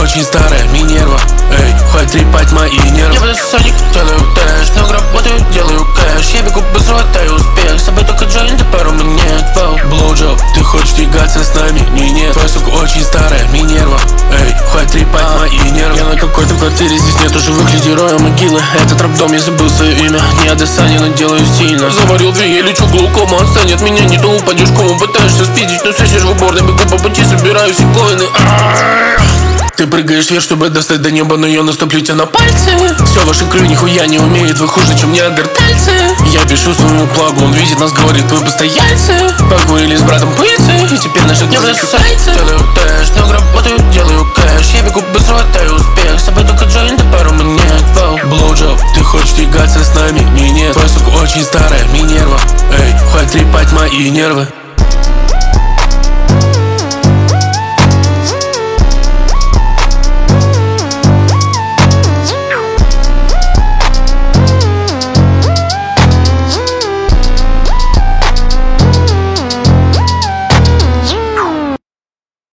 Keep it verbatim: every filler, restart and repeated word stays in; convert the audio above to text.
очень старая Минерва. Эй, хватит трепать мои нервы. Я Panasonic, делаю тэш, много работаю, делаю кэш. Я бегу быстро, хватаю успех. С собой только джойнты, пару монет. Blowjob, ты хочешь тягаться с нами? Не, нет, твоя сука очень старая Минерва. Эй, хватит трепать а, мои нервы. Я на какой-то квартире, здесь нет живых людей, роя могилы. Этот рэп-дом, я забыл свое имя. Не Адесанин, но делаю стильно. Заварил две, я лечу глаукома. Отстань от меня, не то упадешь в кому. Пытаешься спиздить, но сядешь в уборной. Бегу по пути, собираю все коины. Ты прыгаешь вверх, чтобы достать до неба, но я наступлю тебя на пальцы. Все ваше крю нихуя не умеет, вы хуже, чем неандертальцы. Я пишу своему плагу, он видит нас, говорит, вы постояльцы. Покурили с братом пыльцы, и теперь наши глаза чухаются. Делаю тэш, много работаю, делаю кэш. Я бегу быстро, хватаю успех. С собой только джойнты, пару монет. Blowjob, ты хочешь тягаться с нами? Не, нет, твоя сука очень старая Минерва. Эй, хватит трепать мои нервы.